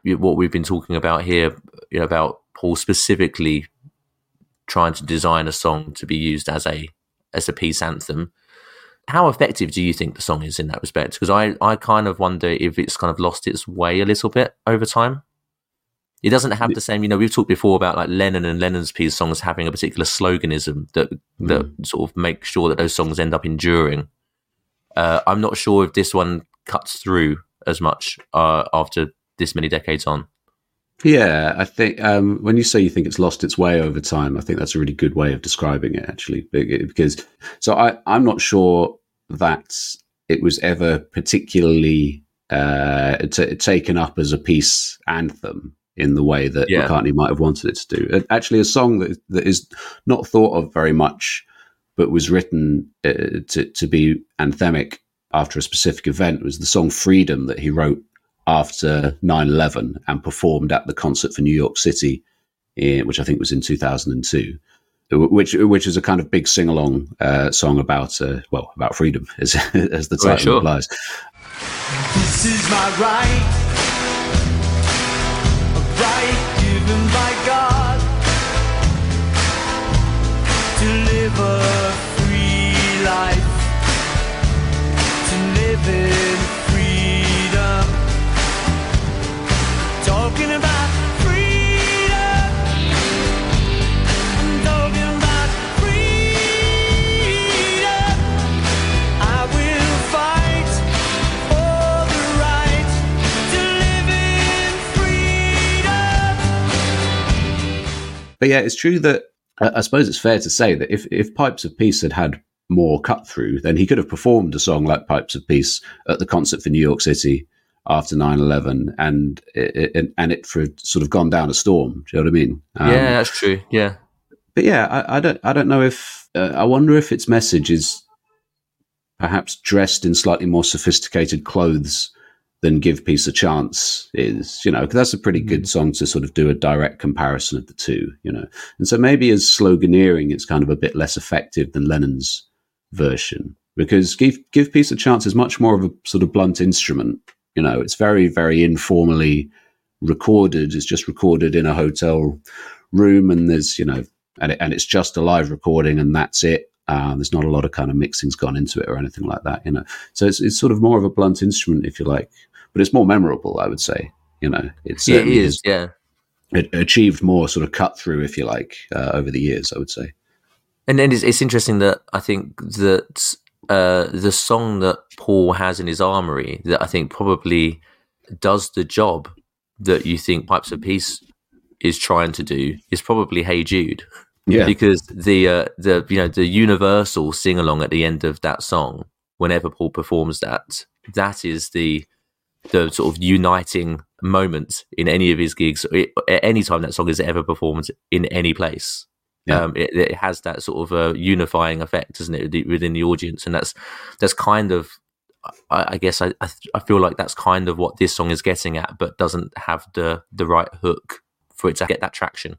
what we've been talking about here, you know, about Paul specifically trying to design a song to be used as a as a peace anthem. How effective do you think the song is in that respect? Because I, I kind of wonder if it's kind of lost its way a little bit over time. It doesn't have the same, you know, we've talked before about like Lennon and Lennon's peace songs having a particular sloganism that mm. that sort of makes sure that those songs end up enduring. Uh, I'm not sure if this one cuts through as much uh, after this many decades on. Yeah, I think um, when you say you think it's lost its way over time, I think that's a really good way of describing it, actually. Because so I, I'm not sure that it was ever particularly uh, t- taken up as a peace anthem in the way that yeah. McCartney might have wanted it to do. Actually, a song that that is not thought of very much, but was written uh, to to be anthemic after a specific event, was the song "Freedom" that he wrote after nine eleven and performed at the concert for New York City, in, which I think was in two thousand two, which which is a kind of big sing-along uh, song about, uh, well, about freedom, as, as the title right, sure. implies. This is my right, a right given by God, to live a free life, to live in freedom. Talking about freedom, I'm talking about freedom. I will fight for the right to live in freedom. But yeah, it's true that uh, I suppose it's fair to say that if, if Pipes of Peace had had more cut through, then he could have performed a song like Pipes of Peace at the concert for New York City after nine eleven, and it, and it for sort of gone down a storm. Do you know what I mean? Um, yeah, that's true. Yeah, but yeah, I, I don't, I don't know if uh, I wonder if its message is perhaps dressed in slightly more sophisticated clothes than Give Peace a Chance is. You know, because that's a pretty good song to sort of do a direct comparison of the two. You know, and so maybe as sloganeering, it's kind of a bit less effective than Lennon's version, because Give Give Peace a Chance is much more of a sort of blunt instrument. You know, it's very, very informally recorded. It's just recorded in a hotel room, and there's, you know, and it, and it's just a live recording, and that's it. Um, there's not a lot of kind of mixing's gone into it or anything like that, you know. So it's it's sort of more of a blunt instrument, if you like, but it's more memorable, I would say. You know, it's yeah, it is, yeah. It achieved more sort of cut through, if you like, uh, over the years, I would say. And then it's, it's interesting that I think that. Uh, the song that Paul has in his armory that I think probably does the job that you think Pipes of Peace is trying to do is probably Hey Jude. Yeah. Because the uh, the you know the universal sing along at the end of that song, whenever Paul performs that, that is the the sort of uniting moment in any of his gigs. It, at any time that song is ever performed in any place. Yeah. Um, it, it has that sort of a unifying effect, doesn't it, within the audience, and that's that's kind of, I, I guess, I I feel like that's kind of what this song is getting at, but doesn't have the the right hook for it to get that traction.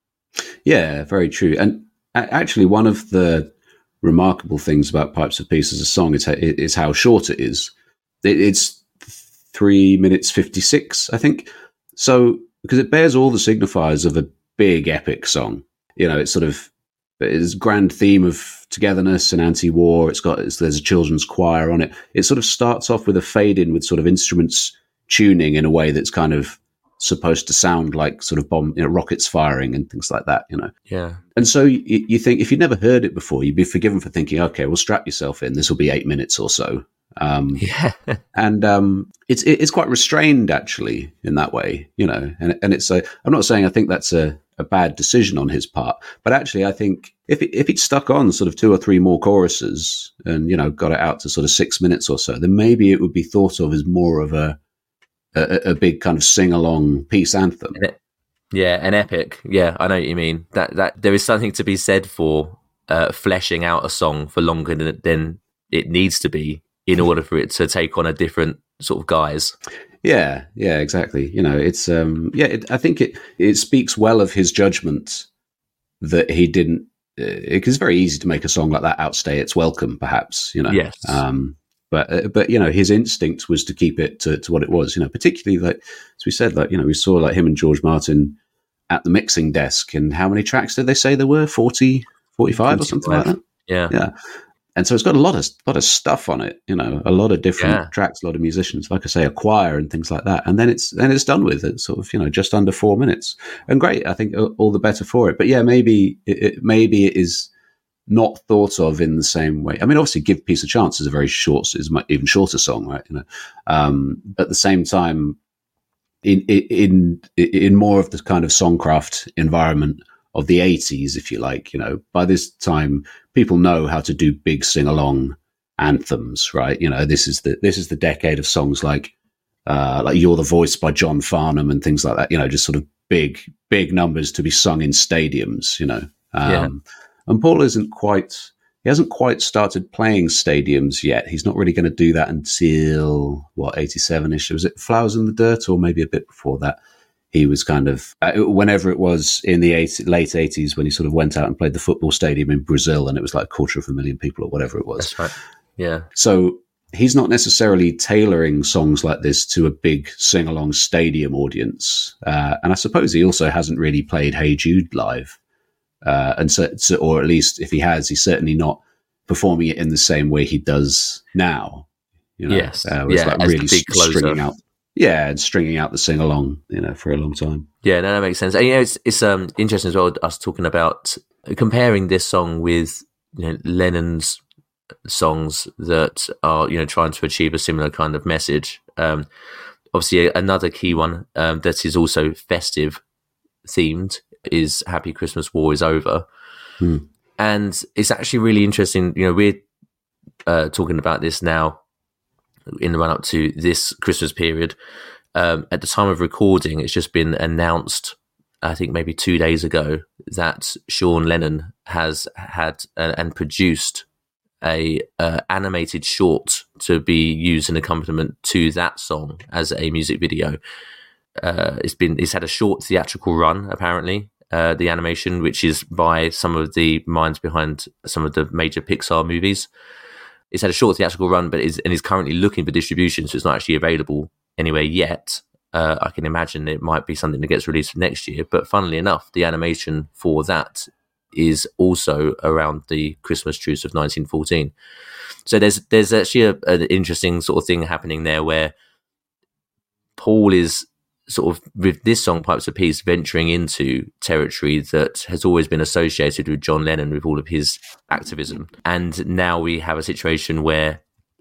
Yeah, very true. And actually, one of the remarkable things about Pipes of Peace as a song is is how short it is. It, it's three minutes fifty six, I think. So because it bears all the signifiers of a big epic song. You know, it's sort of it's a grand theme of togetherness and anti-war. It's got it's, there's a children's choir on it. It sort of starts off with a fade in with sort of instruments tuning in a way that's kind of supposed to sound like sort of bomb, you know, rockets firing and things like that. You know, yeah. And so you, you think if you'd never heard it before, you'd be forgiven for thinking, okay, well, strap yourself in. This will be eight minutes or so. Um, yeah. And um, it's it's quite restrained actually in that way. You know, and and it's a, I'm not saying I think that's a. a bad decision on his part, but actually I think if it, if he'd stuck on sort of two or three more choruses and, you know, got it out to sort of six minutes or so, then maybe it would be thought of as more of a a, a big kind of sing-along peace anthem. Yeah, an epic. Yeah, I know what you mean. That that there is something to be said for uh, fleshing out a song for longer than, than it needs to be in order for it to take on a different sort of guise. Yeah, yeah, exactly. You know, it's um, yeah. It, I think it it speaks well of his judgment that he didn't. Because uh, it's very easy to make a song like that outstay its welcome, perhaps. You know, yes. Um, But uh, but you know, his instinct was to keep it to, to what it was. You know, particularly like as we said, like you know, we saw like him and George Martin at the mixing desk, and how many tracks did they say there were? forty, forty-five or something like that. Yeah, yeah. And so it's got a lot of lot of stuff on it. You know, a lot of different yeah. tracks, a lot of musicians, like I say, a choir and things like that. And then it's then it's done with it, sort of you know, just under four minutes. And great, I think all the better for it. But yeah, maybe it, it maybe it is not thought of in the same way. I mean, obviously, Give Peace a Chance is a very short, is an even shorter song, right? You know, um, but at the same time, in in in more of the kind of songcraft environment of the eighties, if you like, you know, by this time people know how to do big sing-along anthems, right? You know, this is the this is the decade of songs like uh, like "You're the Voice" by John Farnham and things like that. You know, just sort of big big numbers to be sung in stadiums. You know, um, yeah. And Paul isn't quite. He hasn't quite started playing stadiums yet. He's not really going to do that until, what, eighty-seven-ish? Was it Flowers in the Dirt, or maybe a bit before that? He was kind of, uh, whenever it was in the eighty, late eighties, when he sort of went out and played the football stadium in Brazil, and it was like a quarter of a million people or whatever it was. That's right. Yeah. So he's not necessarily tailoring songs like this to a big sing-along stadium audience. Uh, and I suppose he also hasn't really played Hey Jude live. Uh, and so, so, or at least if he has, he's certainly not performing it in the same way he does now. You know, yes, uh, it's yeah, like really stringing out, yeah, and stringing out the sing along, you know, for a long time. Yeah, no, that makes sense. And, you know, it's it's um interesting as well. Us talking about comparing this song with you know Lennon's songs that are you know trying to achieve a similar kind of message. Um, obviously, another key one um, that is also festive themed is Happy Christmas, War is Over. Hmm. And it's actually really interesting. You know, we're uh, talking about this now in the run up to this Christmas period. Um, at the time of recording, it's just been announced, I think maybe two days ago, that Sean Lennon has had uh, and produced a uh, animated short to be used in accompaniment to that song as a music video. Uh, it's been it's had a short theatrical run, apparently. Uh, the animation, which is by some of the minds behind some of the major Pixar movies. It's had a short theatrical run, but is and is currently looking for distribution, so it's not actually available anywhere yet. Uh, I can imagine it might be something that gets released for next year, but funnily enough, the animation for that is also around the Christmas truce of nineteen fourteen. So there's there's actually a, an interesting sort of thing happening there where Paul is sort of with this song Pipes of Peace venturing into territory that has always been associated with John Lennon with all of his activism. And now we have a situation where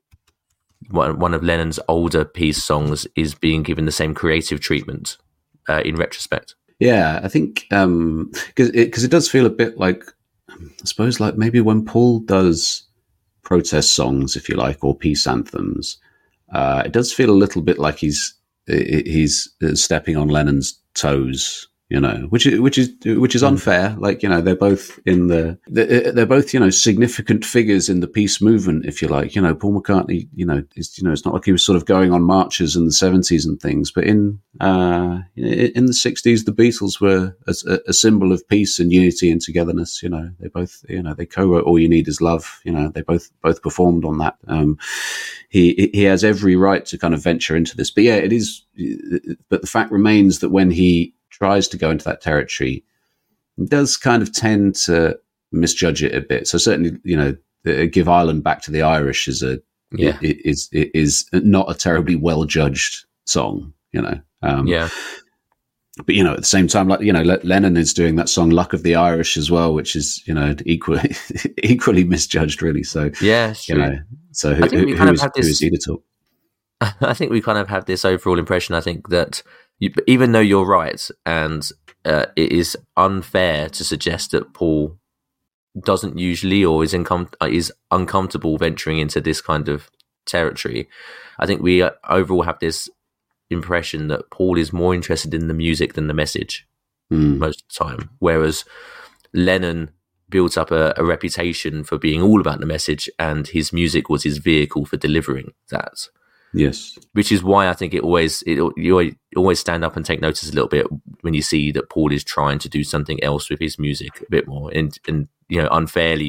one of Lennon's older Peace songs is being given the same creative treatment uh, in retrospect. Yeah, I think because um, it, 'cause it does feel a bit like, I suppose, like maybe when Paul does protest songs, if you like, or peace anthems, uh, it does feel a little bit like he's he's stepping on Lennon's toes, you know, which is which is which is unfair. Like, you know, they're both in the they're, they're both you know significant figures in the peace movement, if you like. You know, Paul McCartney, you know, is, you know, it's not like he was sort of going on marches in the seventies and things, but in uh, in the sixties, the Beatles were a, a symbol of peace and unity and togetherness. You know, they both, you know, they co-wrote "All You Need Is Love." You know, they both both performed on that. Um, he he has every right to kind of venture into this, but yeah, it is. But the fact remains that when he tries to go into that territory, he does kind of tend to misjudge it a bit. So certainly, you know, the, "Give Ireland Back to the Irish" is a yeah is is not a terribly well judged song. You know, um, yeah. But you know, at the same time, like you know, Lennon is doing that song "Luck of the Irish" as well, which is you know equally equally misjudged, really. So yeah, sure. You know, so who, who, who, is, this, who is he to talk? I think we kind of have this overall impression. I think that you, even though you're right, and uh, it is unfair to suggest that Paul doesn't usually or is incom- is uncomfortable venturing into this kind of territory, I think we overall have this impression that Paul is more interested in the music than the message mm. most of the time, whereas Lennon built up a, a reputation for being all about the message, and his music was his vehicle for delivering that. Yes, which is why I think it always it, you always stand up and take notice a little bit when you see that Paul is trying to do something else with his music a bit more, and and you know unfairly you might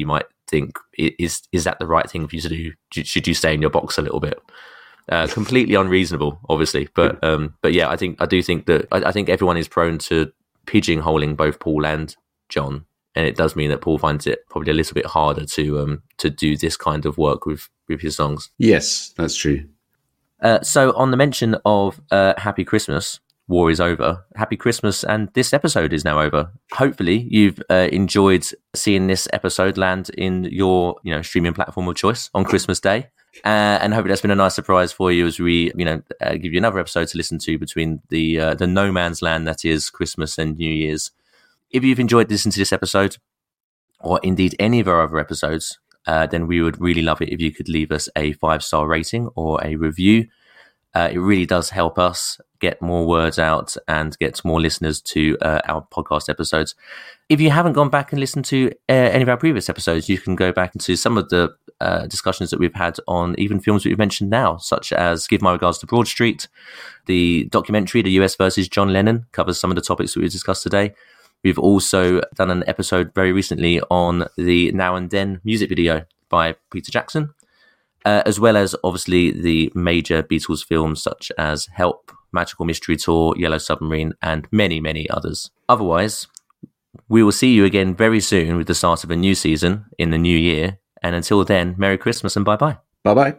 think, is is that the right thing for you to do? Should you stay in your box a little bit? Uh, completely unreasonable, obviously, but um, but yeah, I think I do think that I, I think everyone is prone to pigeonholing both Paul and John, and it does mean that Paul finds it probably a little bit harder to um to do this kind of work with with his songs. Yes, that's true. Uh, so on the mention of uh, Happy Christmas, War is over. Happy Christmas, and this episode is now over. Hopefully, you've uh, enjoyed seeing this episode land in your, you know, streaming platform of choice on Christmas Day, uh, and hopefully that's been a nice surprise for you as we, you know, uh, give you another episode to listen to between the uh, the no man's land that is Christmas and New Year's. If you've enjoyed listening to this episode, or indeed any of our other episodes, uh, then we would really love it if you could leave us a five star rating or a review. Uh, it really does help us get more words out and get more listeners to uh, our podcast episodes. If you haven't gone back and listened to uh, any of our previous episodes, you can go back into some of the uh, discussions that we've had on even films that we've mentioned now, such as Give My Regards to Broad Street. The documentary, The U S versus John Lennon, covers some of the topics that we discussed today. We've also done an episode very recently on the Now and Then music video by Peter Jackson. Uh, as well as, obviously, the major Beatles films such as Help, Magical Mystery Tour, Yellow Submarine, and many, many others. Otherwise, we will see you again very soon with the start of a new season in the new year. And until then, Merry Christmas and bye-bye. Bye-bye.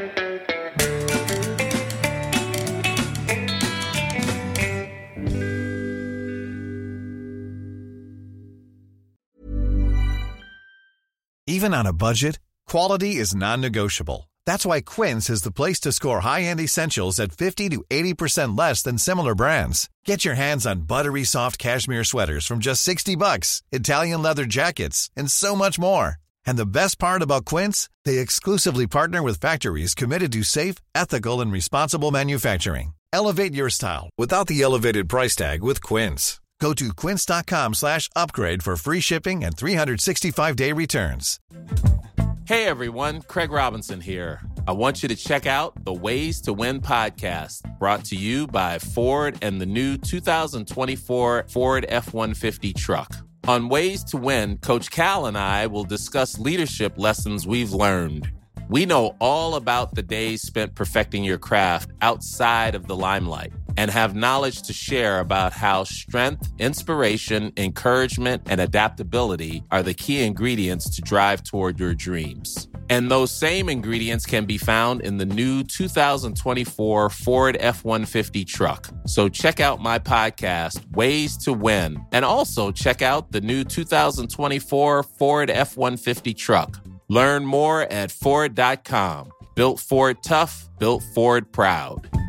Even on a budget, quality is non-negotiable. That's why Quince is the place to score high-end essentials at fifty to eighty percent less than similar brands. Get your hands on buttery soft cashmere sweaters from just sixty bucks, Italian leather jackets, and so much more. And the best part about Quince, they exclusively partner with factories committed to safe, ethical, and responsible manufacturing. Elevate your style without the elevated price tag with Quince. Go to quince.com slash upgrade for free shipping and three sixty-five day returns. Hey everyone, Craig Robinson here. I want you to check out the Ways to Win podcast, brought to you by Ford and the new two thousand twenty-four Ford F one fifty truck. On Ways to Win, Coach Cal and I will discuss leadership lessons we've learned. We know all about the days spent perfecting your craft outside of the limelight and have knowledge to share about how strength, inspiration, encouragement, and adaptability are the key ingredients to drive toward your dreams. And those same ingredients can be found in the new two thousand twenty-four Ford F one fifty truck. So check out my podcast, Ways to Win, and also check out the new two thousand twenty-four Ford F one fifty truck. Learn more at Ford dot com. Built Ford tough, built Ford proud.